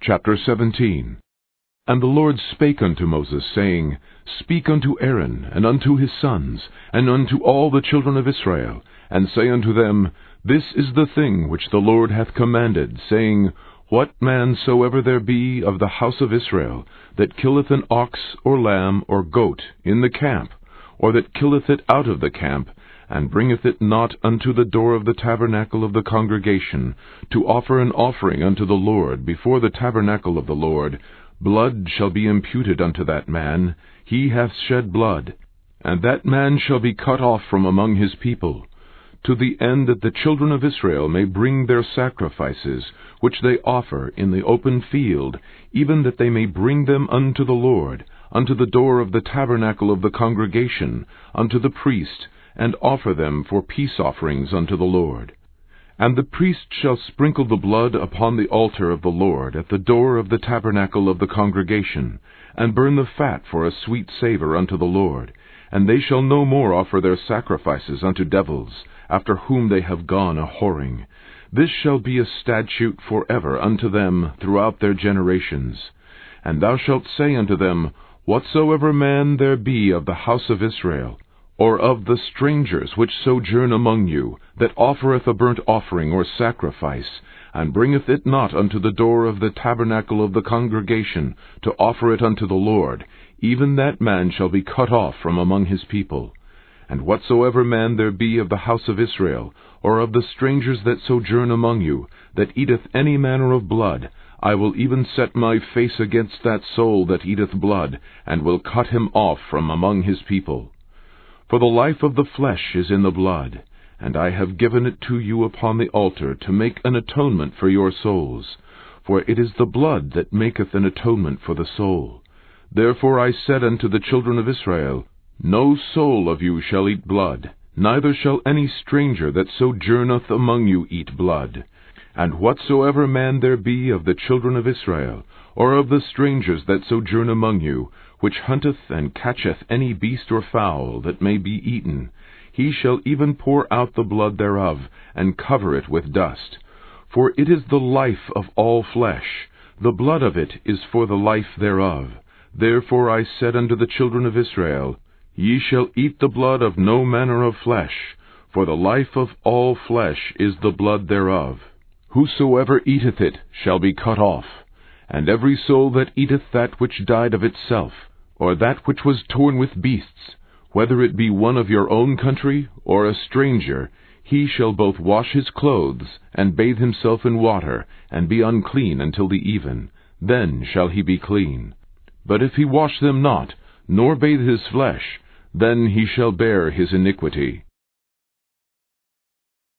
Chapter 17. And the Lord spake unto Moses, saying, Speak unto Aaron, and unto his sons, and unto all the children of Israel, and say unto them, This is the thing which the Lord hath commanded, saying, What man soever there be of the house of Israel, that killeth an ox, or lamb, or goat, in the camp, or that killeth it out of the camp, and bringeth it not unto the door of the tabernacle of the congregation, to offer an offering unto the Lord before the tabernacle of the Lord, blood shall be imputed unto that man, he hath shed blood, and that man shall be cut off from among his people, to the end that the children of Israel may bring their sacrifices, which they offer in the open field, even that they may bring them unto the Lord, unto the door of the tabernacle of the congregation, unto the priest, and offer them for peace offerings unto the Lord. And the priest shall sprinkle the blood upon the altar of the Lord at the door of the tabernacle of the congregation, and burn the fat for a sweet savour unto the Lord. And they shall no more offer their sacrifices unto devils, after whom they have gone a-whoring. This shall be a statute for ever unto them throughout their generations. And thou shalt say unto them, Whatsoever man there be of the house of Israel, or of the strangers which sojourn among you, that offereth a burnt offering or sacrifice, and bringeth it not unto the door of the tabernacle of the congregation, to offer it unto the Lord, even that man shall be cut off from among his people. And whatsoever man there be of the house of Israel, or of the strangers that sojourn among you, that eateth any manner of blood, I will even set my face against that soul that eateth blood, and will cut him off from among his people. For the life of the flesh is in the blood, and I have given it to you upon the altar to make an atonement for your souls. For it is the blood that maketh an atonement for the soul. Therefore I said unto the children of Israel, No soul of you shall eat blood, neither shall any stranger that sojourneth among you eat blood. And whatsoever man there be of the children of Israel, or of the strangers that sojourn among you, which hunteth and catcheth any beast or fowl that may be eaten, he shall even pour out the blood thereof, and cover it with dust. For it is the life of all flesh, the blood of it is for the life thereof. Therefore I said unto the children of Israel, Ye shall eat the blood of no manner of flesh, for the life of all flesh is the blood thereof. Whosoever eateth it shall be cut off. And every soul that eateth that which died of itself, or that which was torn with beasts, whether it be one of your own country, or a stranger, he shall both wash his clothes, and bathe himself in water, and be unclean until the even. Then shall he be clean. But if he wash them not, nor bathe his flesh, then he shall bear his iniquity.